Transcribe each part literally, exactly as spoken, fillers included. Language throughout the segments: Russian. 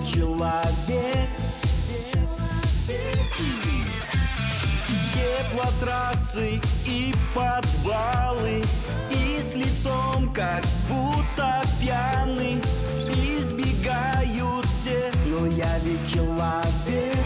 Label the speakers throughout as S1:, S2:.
S1: ведь человек. Теплотрассы и подвалы, и с лицом как будто пьяный. Избегают все, но я ведь человек.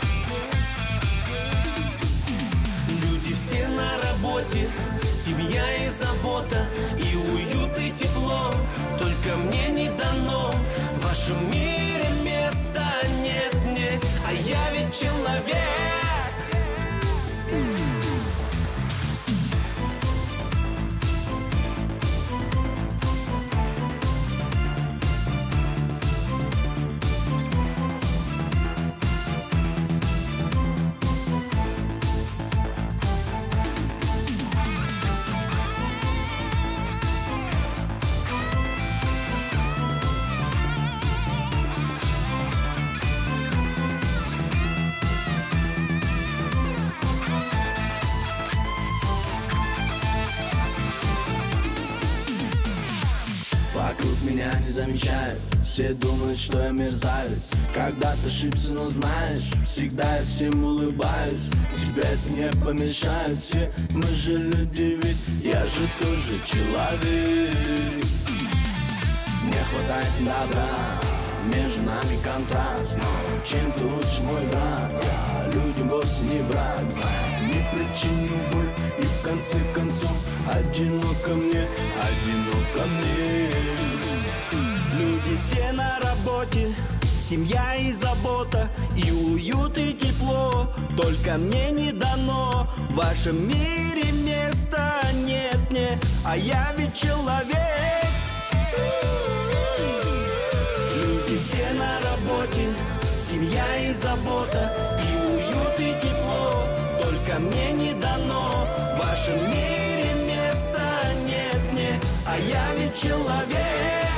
S1: Люди все на работе, семья и забота, и уют и тепло, только мне не дано. В вашем мире места нет мне, а я ведь человек.
S2: Вокруг меня не замечают, все думают, что я мерзавец. Когда-то ошибся, но знаешь, всегда я всем улыбаюсь. Тебе это не помешает, все мы же люди, ведь я же тоже человек. Мне хватает добра, между нами контраст, но чем ты лучше, мой брат? Я людям вовсе не враг, знаю, не причиню боль, и в конце концов одиноко мне, одиноко мне.
S1: Люди все на работе, семья и забота, и уют и тепло, только мне не дано. В вашем мире места нет мне, а я ведь человек. Люди все на работе, семья и забота, и уют и тепло, только мне не дано. В вашем мире места нет мне, а я ведь человек.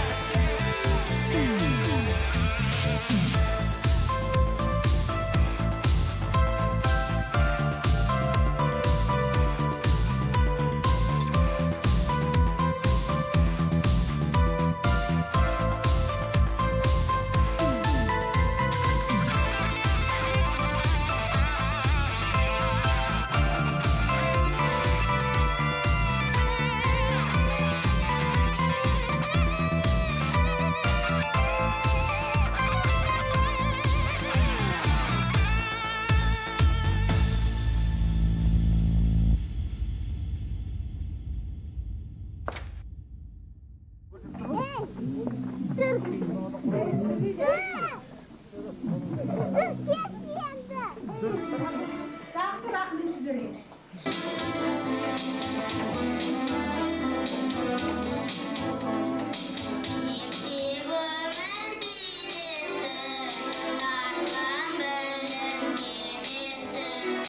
S3: Жақсырақ жүрейік.